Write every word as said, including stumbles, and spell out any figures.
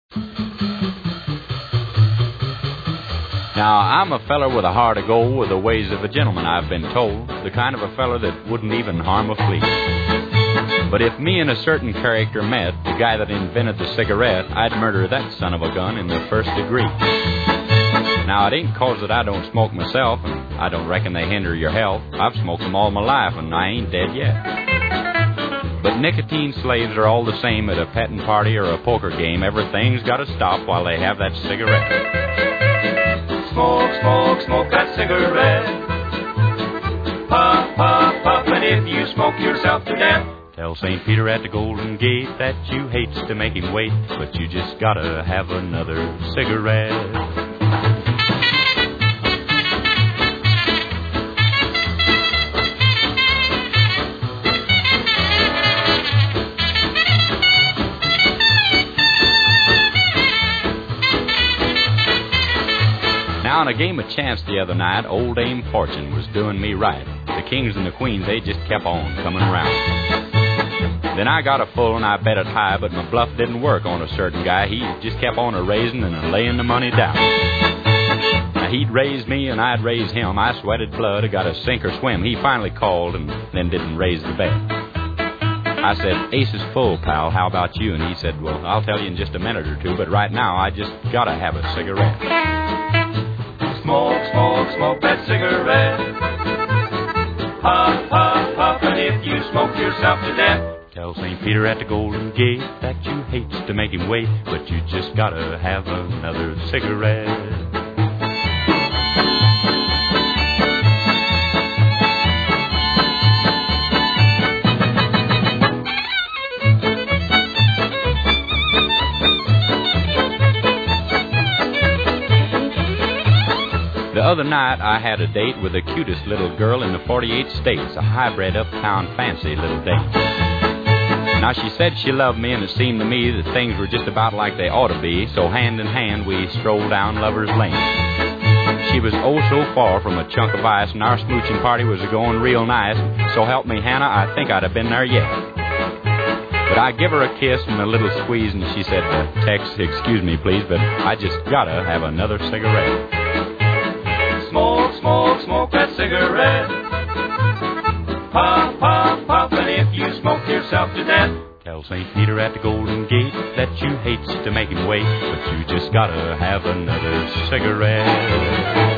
Now, I'm a feller with a heart of gold, with the ways of a gentleman, I've been told. The kind of a feller that wouldn't even harm a flea. But if me and a certain character met, the guy that invented the cigarette, I'd murder that son of a gun in the first degree. Now, it ain't 'cause that I don't smoke myself, and I don't reckon they hinder your health. I've smoked them all my life, and I ain't dead yet. But nicotine slaves are all the same at a petting party or a poker game. Everything's got to stop while they have that cigarette. Smoke, smoke, smoke that cigarette. Puff, puff, puff, and if you smoke yourself to death, tell Saint Peter at the Golden Gate that you hates to make him wait, but you just gotta have another cigarette. Now, in a game of chance the other night, old Dame Fortune was doing me right. The kings and the queens, they just kept on coming around. Then I got a full and I bet it high, but my bluff didn't work on a certain guy. He just kept on a-raising and a-laying the money down. Now, he'd raise me and I'd raise him. I sweated blood, I got to sink or swim. He finally called and then didn't raise the bet. I said, ace is full, pal, how about you? And he said, well, I'll tell you in just a minute or two, but right now I just gotta have a cigarette. Smoke, smoke, smoke that cigarette. Puff, puff, puff, and if you smoke yourself to death, tell Saint Peter at the Golden Gate that you hates to make him wait, but you just gotta have another cigarette. The other night, I had a date with the cutest little girl in the forty-eight states, a hybrid uptown fancy little date. Now, she said she loved me, and it seemed to me that things were just about like they ought to be, so hand in hand, we strolled down Lover's Lane. She was oh so far from a chunk of ice, and our smooching party was going real nice, so help me, Hannah, I think I'd have been there yet. But I give her a kiss and a little squeeze, and she said, uh, Tex, excuse me, please, but I just gotta have another cigarette. Smoke, smoke, smoke that cigarette. Puff, puff, puff, and if you smoke yourself to death, tell Saint Peter at the Golden Gate that you hates to make him wait, but you just gotta have another cigarette.